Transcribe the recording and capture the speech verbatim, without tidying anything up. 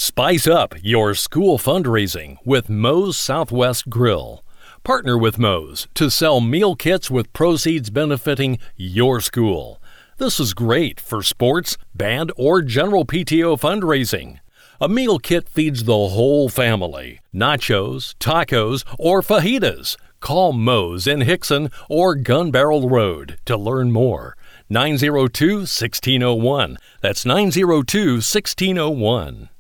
Spice up your school fundraising with Moe's Southwest Grill. Partner with Moe's to sell meal kits with proceeds benefiting your school. This is great for sports, band, or general P T O fundraising. A meal kit feeds the whole family. Nachos, tacos, or fajitas. Call Moe's in Hickson or Gun Barrel Road to learn more. nine oh two, one six oh one. That's nine oh two, one six oh one.